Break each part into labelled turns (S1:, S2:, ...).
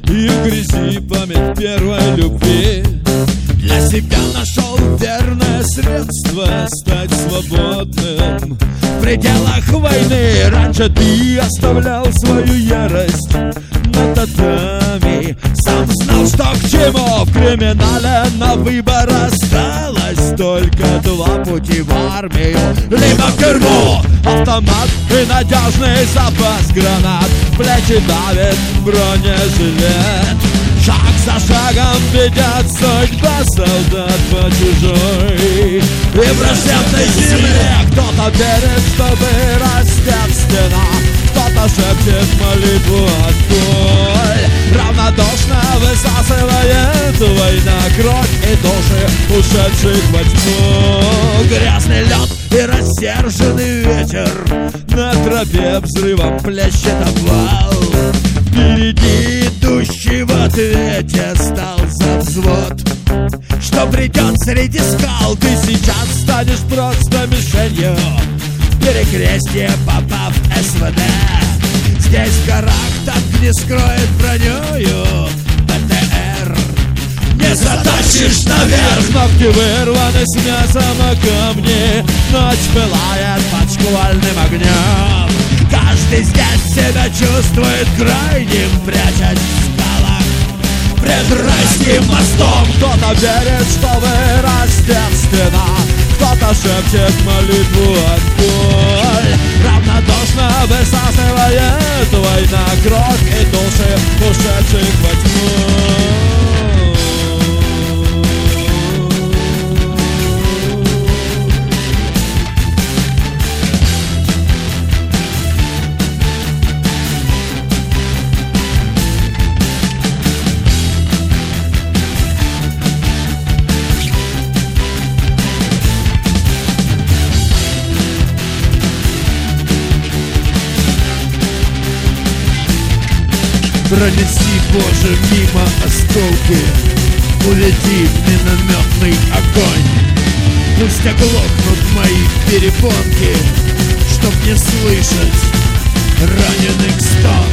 S1: и в грязи память первой любви. Для себя нашел верное средство стать свободным в пределах войны. Раньше ты оставлял свою ярость на татами, сам знал, что к чему. В криминале на выбор осталось только два пути: в армию либо в тюрьму. Автомат и надежный запас гранат, плечи давит бронежилет. Шаг за шагом ведет судьба солдат по чужой и враждебной земле. Кто-то верит, что вырастет стена, кто-то шепчет молитву от боль. Равнодушно высасывает война кровь и души ушедших во тьму. Грязный лед и рассерженный ветер, на тропе взрывом плещет обвал. Впереди идущий в ответе стал за взвод, что придет среди скал. Ты сейчас станешь просто мишенью, в перекрестье попав в СВД. Здесь в горах так не скроет бронёю БТР. Не затащишь наверх. Ногти вырваны с мясом камни, ночь пылает под шквальным огнем. Каждый здесь себя чувствует крайним, прячась в скалах пред райским мостом. Кто-то верит, что вырастет стена, кто-то шепчет молитву от боль. Равнодушно высасывает война кровь и души ушедших во тьму. Пронеси, Боже, мимо осколки, улети в минометный огонь. Пусть оглохнут мои перепонки, чтоб не слышать раненых стон.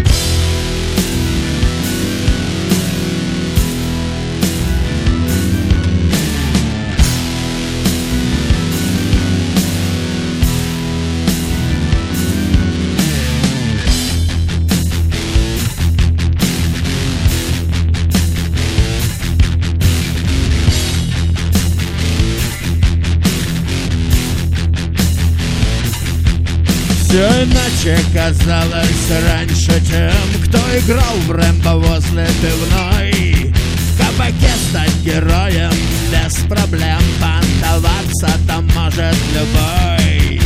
S1: Все иначе казалось раньше тем, кто играл в Рэмбо возле пивной. В кабаке стать героем без проблем, понтоваться там может любой.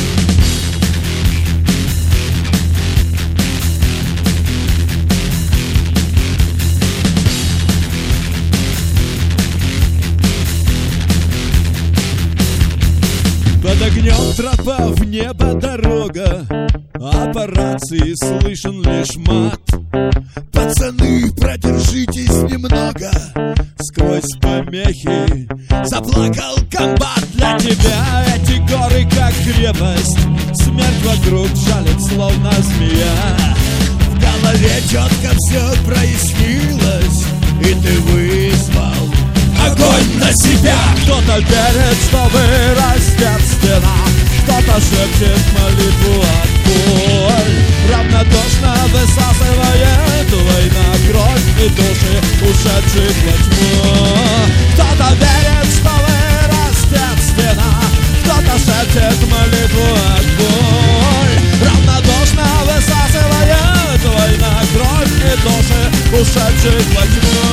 S1: Под огнем тропа, в небо дорога, а по рации слышен лишь мат. Пацаны, продержитесь немного, сквозь помехи заплакал комбат. Для тебя эти горы как крепость, смерть вокруг жалит словно змея. В голове четко все прояснилось, и ты вызвал огонь на себя. Кто-то верит, что вырастет стена, кто-то шепчет молитву от боль. Равнодушно высасывает война кровь и души ушедших во тьму. Кто-то верит, что вырастет стена, кто-то шепчет молитву от боль. Равнодушно высасывает война кровь и души ушедших во тьму.